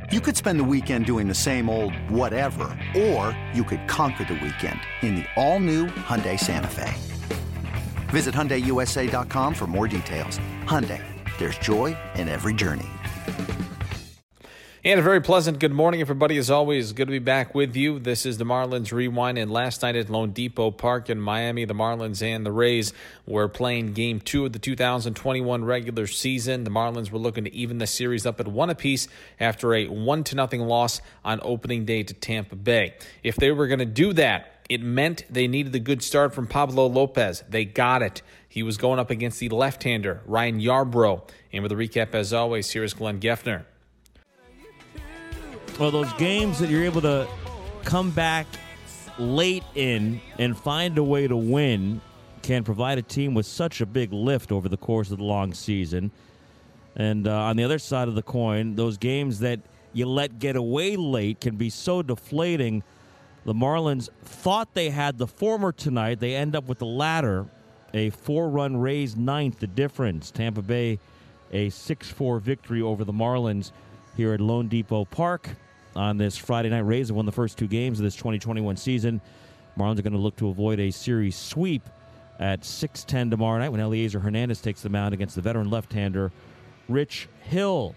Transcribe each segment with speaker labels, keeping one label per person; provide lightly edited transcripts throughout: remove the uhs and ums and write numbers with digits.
Speaker 1: You could spend the weekend doing the same old whatever, or you could conquer the weekend in the all-new Hyundai Santa Fe. Visit HyundaiUSA.com for more details. Hyundai, there's joy in every journey.
Speaker 2: And a very pleasant good morning, everybody. As always, good to be back with you. This is the Marlins Rewind, and last night at Lone Depot Park in Miami, the Marlins and the Rays were playing Game 2 of the 2021 regular season. The Marlins were looking to even the series up at 1 apiece after a 1-0 loss on opening day to Tampa Bay. If they were going to do that, it meant they needed a good start from Pablo Lopez. They got it. He was going up against the left-hander, Ryan Yarbrough. And with a recap, as always, here is Glenn Geffner.
Speaker 3: Well, those games that you're able to come back late in and find a way to win can provide a team with such a big lift over the course of the long season. And on the other side of the coin, those games that you let get away late can be so deflating. The Marlins thought they had the former tonight. They end up with the latter, a 4-run Rays ninth, the difference. Tampa Bay, a 6-4 victory over the Marlins here at Lone Depot Park. On this Friday night, Rays have won the first 2 games of this 2021 season. Marlins are going to look to avoid a series sweep at 6:10 tomorrow night when Elieser Hernandez takes the mound against the veteran left-hander Rich Hill.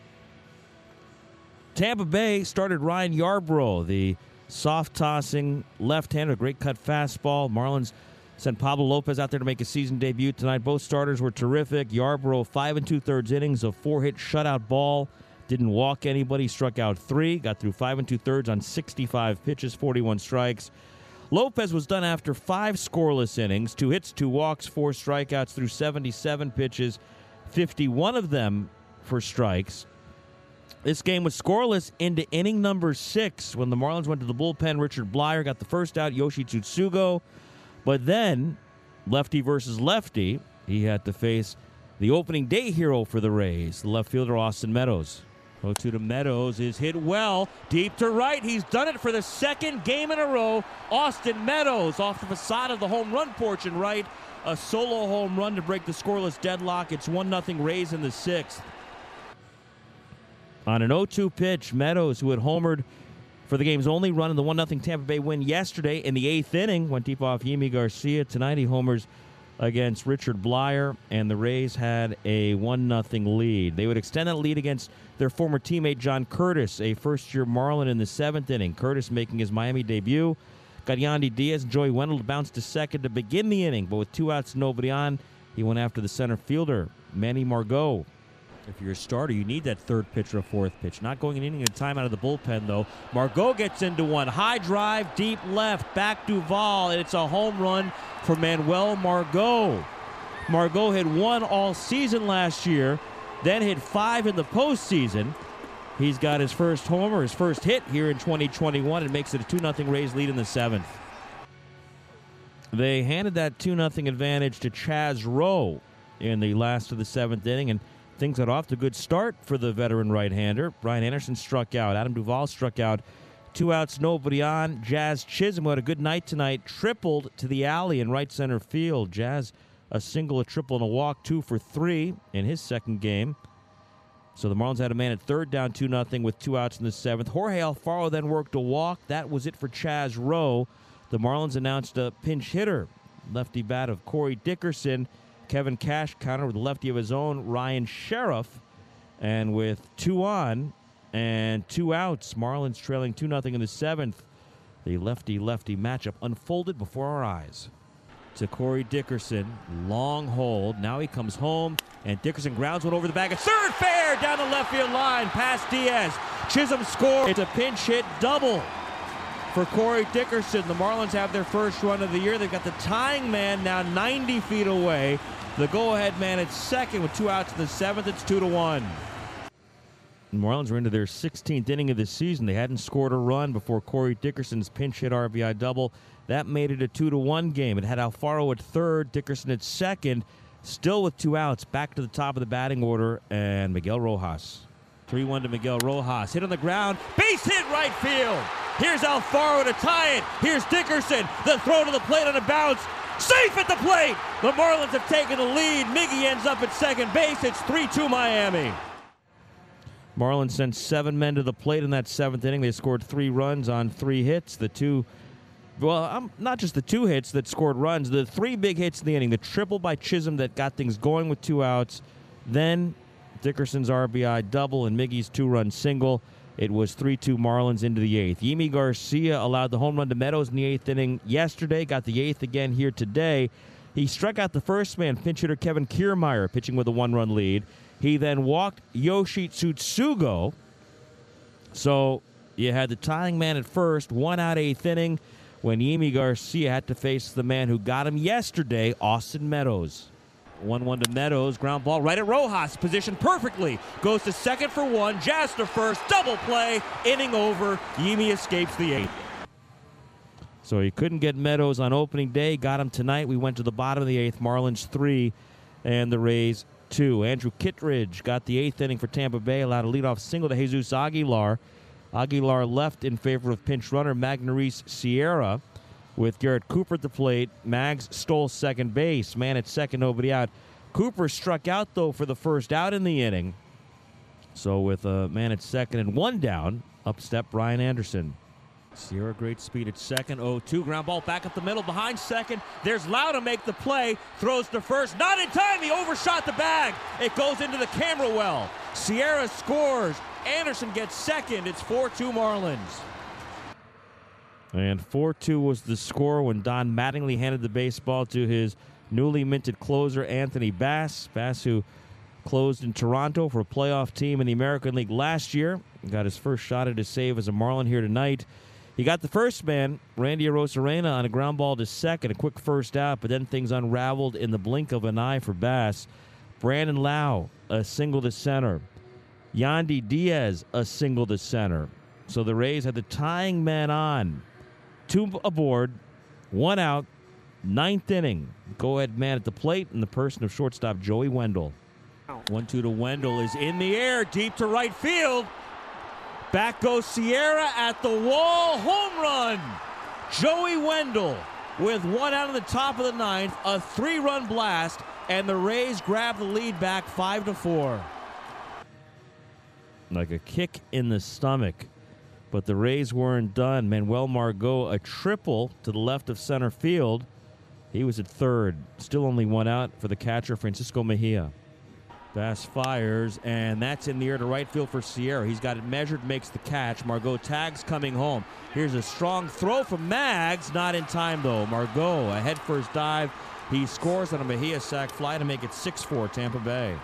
Speaker 3: Tampa Bay started Ryan Yarbrough, the soft-tossing left-hander, great cut fastball. Marlins sent Pablo Lopez out there to make a season debut tonight. Both starters were terrific. Yarbrough, 5 2/3 innings of 4-hit shutout ball. Didn't walk anybody, struck out 3, got through 5 2/3 on 65 pitches, 41 strikes. Lopez was done after 5 scoreless innings, 2 hits, 2 walks, 4 strikeouts through 77 pitches, 51 of them for strikes. This game was scoreless into inning number 6 when the Marlins went to the bullpen. Richard Blyer got the first out, Yoshi Tsutsugo. But then, lefty versus lefty, he had to face the opening day hero for the Rays, the left fielder Austin Meadows. 0-2 to Meadows is hit well, deep to right. He's done it for the second game in a row. Austin Meadows off the facade of the home run porch and right. A solo home run to break the scoreless deadlock. It's 1-0 Rays in the 6th. On an 0-2 pitch, Meadows, who had homered for the game's only run in the 1-0 Tampa Bay win yesterday in the 8th inning, went deep off Yimi Garcia. Tonight he homers against Richard Blyer, and the Rays had a 1-0 lead. They would extend that lead against their former teammate John Curtis, a first-year Marlin in the 7th inning. Curtis making his Miami debut. Got Yandy Diaz and Joey Wendell to bounce to second to begin the inning, but with 2 outs, nobody on, he went after the center fielder, Manny Margot. If you're a starter, you need that third pitch or a fourth pitch. Not going an inning at a time out of the bullpen, though. Margot gets into one. High drive, deep left, back Duvall, and it's a home run for Manuel Margot. Margot hit 1 all season last year, then hit 5 in the postseason. He's got his first homer, his first hit here in 2021, and makes it a 2-0 Rays lead in the 7th. They handed that 2-0 advantage to Chaz Rowe in the last of the 7th inning, and things got off to a good start for the veteran right-hander. Brian Anderson struck out. Adam Duvall struck out. 2 outs, nobody on. Jazz Chisholm, who had a good night tonight, tripled to the alley in right center field. Jazz, a single, a triple, and a walk, 2 for 3 in his second game. So the Marlins had a man at third, down 2-0 with 2 outs in the 7th. Jorge Alfaro then worked a walk. That was it for Chaz Rowe. The Marlins announced a pinch hitter. Lefty bat of Corey Dickerson. Kevin Cash countered with a lefty of his own, Ryan Sheriff. And with 2 on and 2 outs, Marlins trailing 2-0 in the 7th. The lefty-lefty matchup unfolded before our eyes. To Corey Dickerson, long hold. Now he comes home, and Dickerson grounds one over the bag. It's third fair down the left field line, past Diaz. Chisholm scores. It's a pinch hit double for Corey Dickerson. The Marlins have their first run of the year. They've got the tying man now 90 feet away. The go-ahead man at second with 2 outs in the 7th. It's 2-1. The Marlins are into their 16th inning of the season. They hadn't scored a run before Corey Dickerson's pinch hit RBI double. That made it a 2-1 game. It had Alfaro at third, Dickerson at second, still with 2 outs. Back to the top of the batting order, and Miguel Rojas. 3-1 to Miguel Rojas. Hit on the ground. Base hit right field. Here's Alfaro to tie it. Here's Dickerson. The throw to the plate on a bounce. Safe at the plate. The Marlins have taken the lead. Miggy ends up at second base. It's 3-2 Miami. Marlins sent 7 men to the plate in that 7th inning. They scored 3 runs on 3 hits. Not just the 2 hits that scored runs, the 3 big hits in the inning. The triple by Chisholm that got things going with 2 outs. Then Dickerson's RBI double and Miggy's 2-run single. It was 3-2 Marlins into the 8th. Yimi Garcia allowed the home run to Meadows in the 8th inning yesterday, got the 8th again here today. He struck out the first man, pinch hitter Kevin Kiermaier, pitching with a 1-run lead. He then walked Yoshi Tsutsugo. So you had the tying man at first, 1 out 8th inning, when Yimi Garcia had to face the man who got him yesterday, Austin Meadows. 1-1 to Meadows, ground ball right at Rojas, positioned perfectly. Goes to second for 1, jazz to first, double play, inning over. Yimi escapes the 8th. So he couldn't get Meadows on opening day, got him tonight. We went to the bottom of the 8th, Marlins 3 and the Rays 2. Andrew Kittredge got the 8th inning for Tampa Bay, allowed a leadoff single to Jesus Aguilar. Aguilar left in favor of pinch runner Magneuris Sierra. With Garrett Cooper at the plate, Mags stole second base. Man at second, nobody out. Cooper struck out, though, for the first out in the inning. So with a man at second and 1 down, up step Brian Anderson. Sierra, great speed at second. 0-2, ground ball back up the middle, behind second. There's Lau to make the play. Throws to first. Not in time. He overshot the bag. It goes into the camera well. Sierra scores. Anderson gets second. It's 4-2 Marlins. And 4-2 was the score when Don Mattingly handed the baseball to his newly minted closer, Anthony Bass. Bass, who closed in Toronto for a playoff team in the American League last year. Got his first shot at a save as a Marlin here tonight. He got the first man, Randy Arozarena, on a ground ball to second, a quick first out, but then things unraveled in the blink of an eye for Bass. Brandon Lau, a single to center. Yandy Diaz, a single to center. So the Rays had the tying man on. 2 aboard, 1 out, 9th inning. Go-ahead man at the plate in the person of shortstop Joey Wendell. 1-2 to Wendell is in the air, deep to right field. Back goes Sierra at the wall, home run. Joey Wendell with 1 out of the top of the 9th, a 3-run blast, and the Rays grab the lead back 5-4. Like a kick in the stomach. But the Rays weren't done. Manuel Margot, a triple to the left of center field. He was at third. Still only 1 out for the catcher, Francisco Mejia. Bass fires, and that's in the air to right field for Sierra. He's got it measured, makes the catch. Margot tags coming home. Here's a strong throw from Mags. Not in time, though. Margot, a head-first dive. He scores on a Mejia sac fly to make it 6-4 Tampa Bay.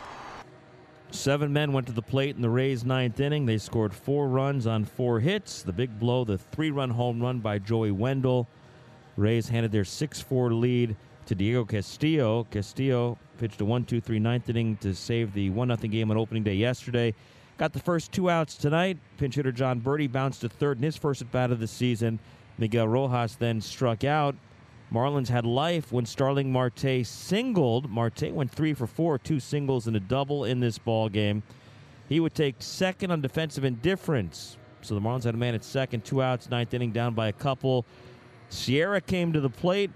Speaker 3: 7 men went to the plate in the Rays' 9th inning. They scored 4 runs on 4 hits. The big blow, the 3-run home run by Joey Wendell. Rays handed their 6-4 lead to Diego Castillo. Castillo pitched a 1-2-3 9th inning to save the 1-0 game on opening day yesterday. Got the first 2 outs tonight. Pinch hitter John Birdie bounced to third in his first at-bat of the season. Miguel Rojas then struck out. Marlins had life when Starling Marte singled. Marte went 3 for 4, 2 singles and a double in this ball game. He would take second on defensive indifference. So the Marlins had a man at second, 2 outs, 9th inning, down by a couple. Sierra came to the plate,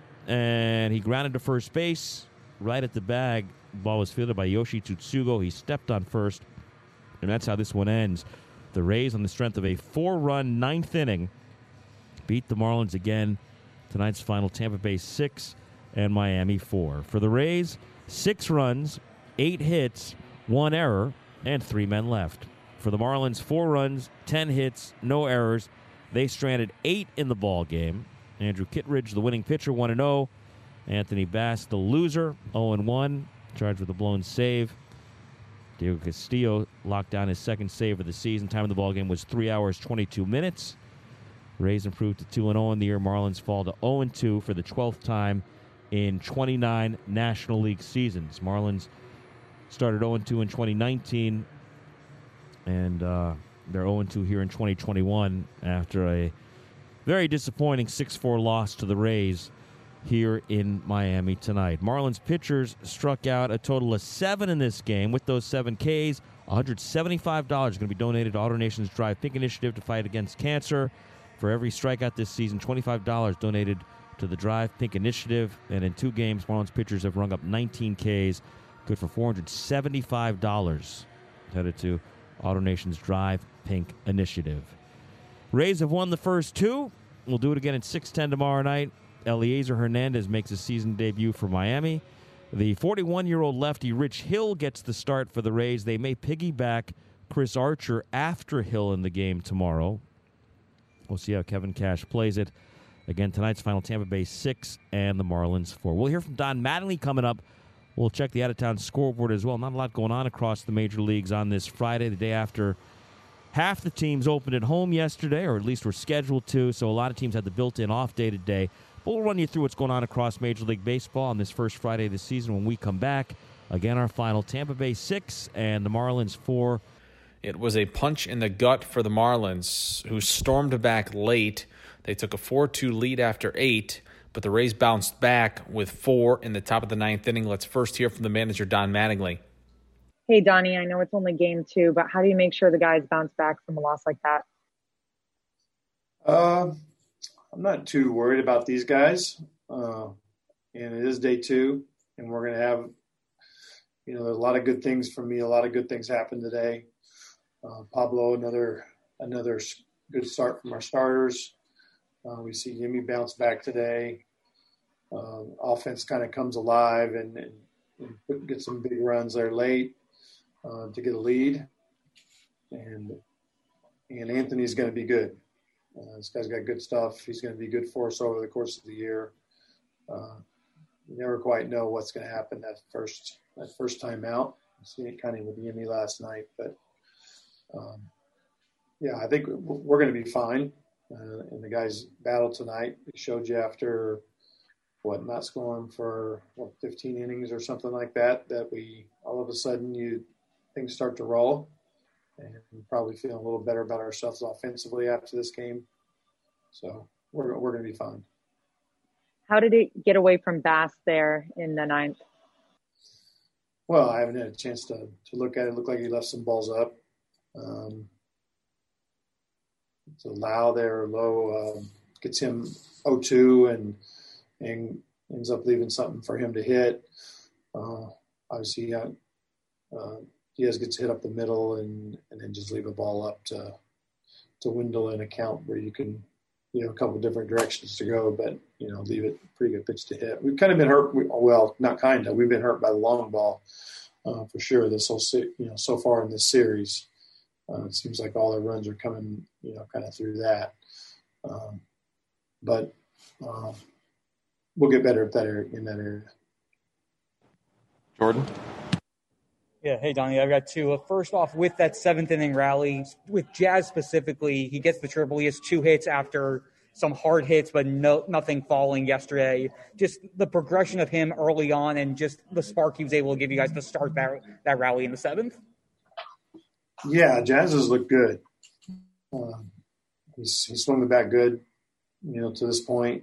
Speaker 3: and he grounded to first base. Right at the bag, the ball was fielded by Yoshi Tsutsugo. He stepped on first, and that's how this one ends. The Rays, on the strength of a 4-run 9th inning, beat the Marlins again. Tonight's final, Tampa Bay 6 and Miami 4. For the Rays, 6 runs, 8 hits, 1 error, and 3 men left. For the Marlins, 4 runs, 10 hits, no errors. They stranded 8 in the ball game. Andrew Kittredge, the winning pitcher, 1-0. Anthony Bass, the loser, 0-1, charged with a blown save. Diego Castillo locked down his second save of the season. Time of the ball game was 3 hours, 22 minutes. Rays improved to 2-0 in the year. Marlins fall to 0-2 for the 12th time in 29 National League seasons. Marlins started 0-2 in 2019, and they're 0-2 here in 2021 after a very disappointing 6-4 loss to the Rays here in Miami tonight. Marlins pitchers struck out a total of 7 in this game. With those 7 Ks, $175 going to be donated to AutoNation's Drive Pink Initiative to fight against cancer. For every strikeout this season, $25 donated to the Drive Pink Initiative. And in 2 games, Marlins pitchers have rung up 19 Ks, good for $475. Headed to AutoNation's Drive Pink initiative. Rays have won the first two. We'll do it again at 6:10 tomorrow night. Eliezer Hernandez makes his season debut for Miami. The 41-year-old lefty Rich Hill gets the start for the Rays. They may piggyback Chris Archer after Hill in the game tomorrow. We'll see how Kevin Cash plays it. Again, tonight's final, Tampa Bay 6 and the Marlins 4. We'll hear from Don Mattingly coming up. We'll check the out-of-town scoreboard as well. Not a lot going on across the major leagues on this Friday, the day after half the teams opened at home yesterday, or at least were scheduled to, so a lot of teams had the built-in off day today. But we'll run you through what's going on across Major League Baseball on this first Friday of the season when we come back. Again, our final, Tampa Bay 6 and the Marlins 4.
Speaker 2: It was a punch in the gut for the Marlins, who stormed back late. They took a 4-2 lead after 8, but the Rays bounced back with 4 in the top of the ninth inning. Let's first hear from the manager, Don Mattingly.
Speaker 4: Hey, Donnie, I know it's only game 2, but how do you make sure the guys bounce back from a loss like that?
Speaker 5: I'm not too worried about these guys. And it is day 2, and we're going to have, there's a lot of good things for me. A lot of good things happened today. Pablo, another good start from our starters. We see Yimi bounce back today. Offense kind of comes alive and get some big runs there late to get a lead. And Anthony's going to be good. This guy's got good stuff. He's going to be good for us over the course of the year. You never quite know what's going to happen that first time out. You see it kind of with Yimi last night, but I think we're going to be fine. And the guys battled tonight. They showed you after not scoring for 15 innings or something like that we all of a sudden things start to roll. And we're probably feeling a little better about ourselves offensively after this game. So we're going to be fine.
Speaker 4: How did it get away from Bass there in the ninth?
Speaker 5: Well, I haven't had a chance to look at it. It looked like he left some balls up. So Lau there, low, gets him 0-2 and ends up leaving something for him to hit. Obviously, Diaz gets hit up the middle and then just leave a ball up to Wendell in a count where you can, a couple different directions to go, but, leave it pretty good pitch to hit. We've kind of been hurt. We've been hurt by the long ball for sure this whole, so far in this series. It seems like all the runs are coming, kind of through that. But we'll get better at that in that area.
Speaker 2: Jordan?
Speaker 6: Yeah, hey, Donnie, I've got 2. First off, with that 7th inning rally, with Jazz specifically, he gets the triple. He has 2 hits after some hard hits, but nothing falling yesterday. Just the progression of him early on and just the spark he was able to give you guys to start that rally in the 7th.
Speaker 5: Yeah, Jazz has looked good. He's swung the bat good, to this point.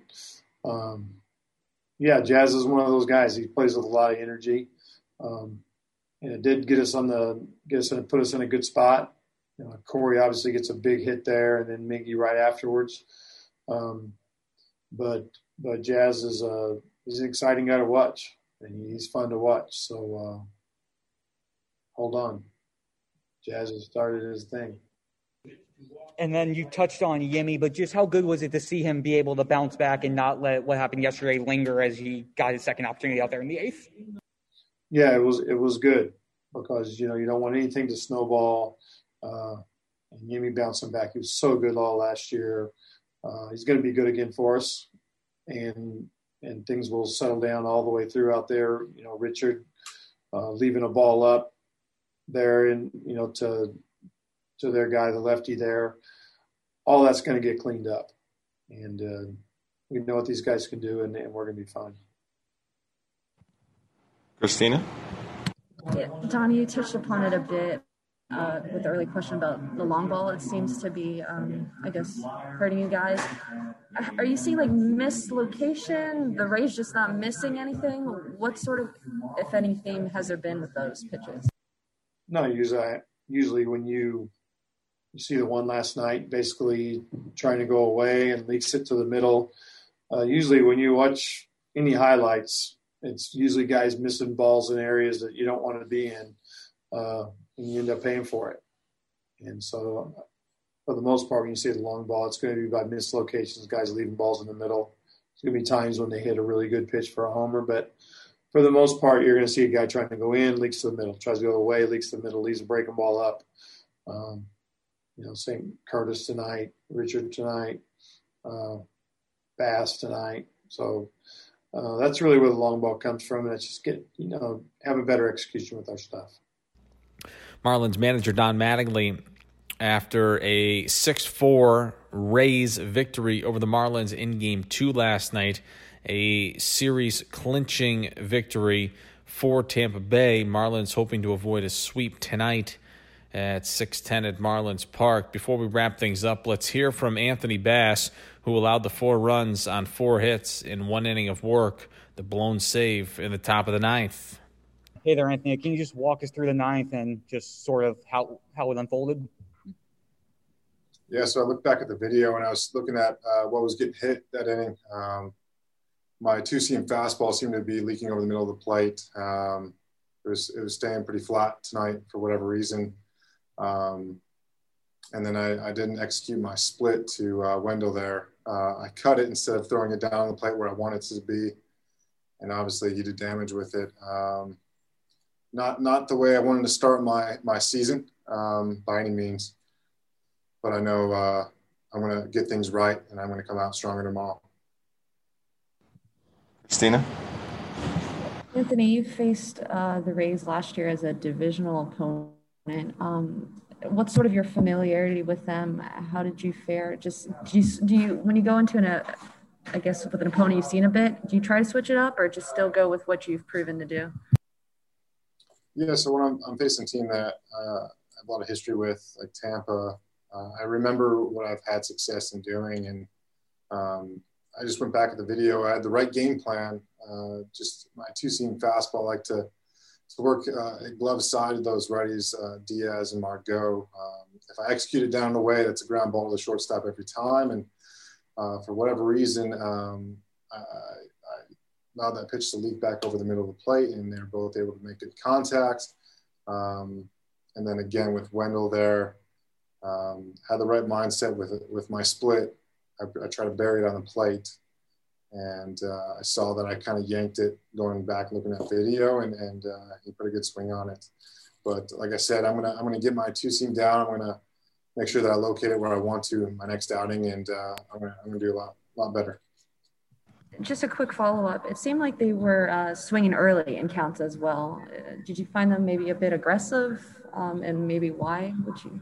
Speaker 5: Jazz is one of those guys. He plays with a lot of energy. And it did put us in a good spot. Corey obviously gets a big hit there, and then Miggy right afterwards. But Jazz he's an exciting guy to watch, and he's fun to watch. So hold on, Jazz has started his thing.
Speaker 6: And then you touched on Yimi, but just how good was it to see him be able to bounce back and not let what happened yesterday linger as he got his second opportunity out there in the 8th?
Speaker 5: Yeah, it was good because, you don't want anything to snowball. And Yimi bouncing back. He was so good all last year. He's going to be good again for us. And things will settle down all the way through out there. Richard leaving a ball up there and, to their guy, the lefty there. All that's going to get cleaned up. And we know what these guys can do, and we're going to be fine.
Speaker 2: Christina?
Speaker 7: Yeah, Donnie, you touched upon it a bit with the early question about the long ball. It seems to be, hurting you guys. Are you seeing, mislocation, the Rays just not missing anything? What sort of, if anything, has there been with those pitches?
Speaker 5: No, usually when you see the one last night, basically trying to go away and leaks it to the middle. Usually when you watch any highlights, it's usually guys missing balls in areas that you don't want to be in, and you end up paying for it. And so for the most part, when you say the long ball, it's going to be by mislocations, guys leaving balls in the middle. It's going to be times when they hit a really good pitch for a homer, but for the most part, you're going to see a guy trying to go in, leaks to the middle, tries to go away, leaks to the middle, leaves a breaking ball up. St. Curtis tonight, Richard tonight, Bass tonight. So that's really where the long ball comes from, and it's just have a better execution with our stuff.
Speaker 2: Marlins manager Don Mattingly, after a 6-4 Rays victory over the Marlins in Game 2 last night, a series-clinching victory for Tampa Bay. Marlins hoping to avoid a sweep tonight at 6:10 at Marlins Park. Before we wrap things up, let's hear from Anthony Bass, who allowed the 4 runs on 4 hits in 1 inning of work, the blown save in the top of the 9th.
Speaker 6: Hey there, Anthony. Can you just walk us through the 9th and just sort of how it unfolded?
Speaker 8: Yeah, so I looked back at the video and I was looking at what was getting hit that inning. My two-seam fastball seemed to be leaking over the middle of the plate. It was staying pretty flat tonight for whatever reason. And then I didn't execute my split to Wendell there. I cut it instead of throwing it down on the plate where I wanted it to be. And obviously he did damage with it. Not the way I wanted to start my season by any means. But I know I'm going to get things right and I'm going to come out stronger tomorrow. Christina?
Speaker 7: Anthony, you faced the Rays last year as a divisional opponent. What's sort of your familiarity with them? How did you fare? Do you when you go into I guess with an opponent you've seen a bit, do you try to switch it up or just still go with what you've proven to do?
Speaker 8: Yeah, so when I'm facing a team that I have a lot of history with, like Tampa, I remember what I've had success in doing, and I just went back at the video. I had the right game plan. Just my two-seam fastball, I like to work glove side of those righties, Diaz and Margot. If I execute it down the way, that's a ground ball to the shortstop every time. And for whatever reason, I allowed that pitch to leak back over the middle of the plate, and they're both able to make good contact. And then again with Wendell there, had the right mindset with my split. I tried to bury it on the plate, and I saw that I kind of yanked it going back looking at video, and he put a good swing on it. But like I said, I'm gonna get my two-seam down. I'm gonna make sure that I locate it where I want to in my next outing, and I'm gonna do a lot better.
Speaker 7: Just a quick follow-up. It seemed like they were swinging early in counts as well. Did you find them maybe a bit aggressive, and maybe why would you?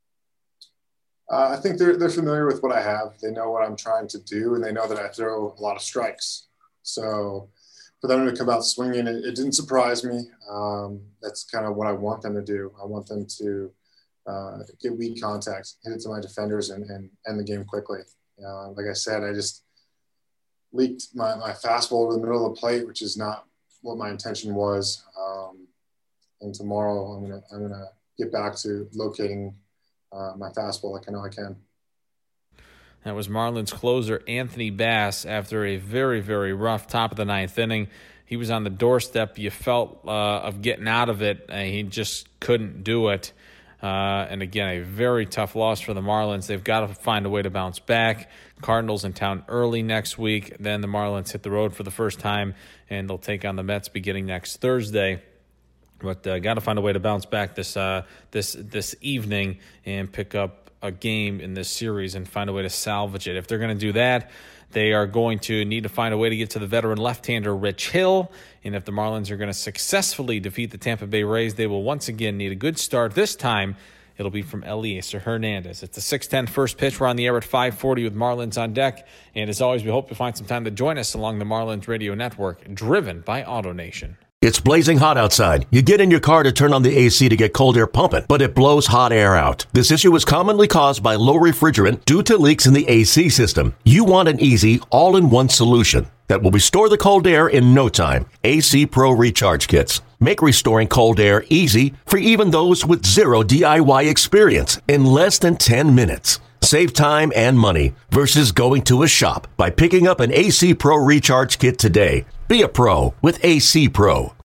Speaker 8: I think they're familiar with what I have. They know what I'm trying to do, and they know that I throw a lot of strikes. So for them to come out swinging, it didn't surprise me. That's kind of what I want them to do. I want them to get weak contact, hit it to my defenders, and end the game quickly. Like I said, I just leaked my fastball over the middle of the plate, which is not what my intention was. And tomorrow I'm gonna get back to locating my fastball like I know I can.
Speaker 2: That was Marlins closer Anthony Bass after a very, very rough top of the 9th inning. He was on the doorstep. You felt of getting out of it. He just couldn't do it. And again, a very tough loss for the Marlins. They've got to find a way to bounce back. Cardinals in town early next week. Then the Marlins hit the road for the first time, and they'll take on the Mets beginning next Thursday. But got to find a way to bounce back this evening and pick up a game in this series and find a way to salvage it. If they're going to do that, they are going to need to find a way to get to the veteran left-hander Rich Hill. And if the Marlins are going to successfully defeat the Tampa Bay Rays, they will once again need a good start. This time, it'll be from Elieser Hernandez. It's the 6:10 first pitch. We're on the air at 5:40 with Marlins on deck. And as always, we hope you find some time to join us along the Marlins Radio Network, driven by AutoNation.
Speaker 9: It's blazing hot outside. You get in your car to turn on the AC to get cold air pumping, but it blows hot air out. This issue is commonly caused by low refrigerant due to leaks in the AC system. You want an easy, all-in-one solution that will restore the cold air in no time. AC Pro Recharge Kits make restoring cold air easy for even those with zero DIY experience in less than 10 minutes. Save time and money versus going to a shop by picking up an AC Pro Recharge Kit today. Be a pro with AC Pro.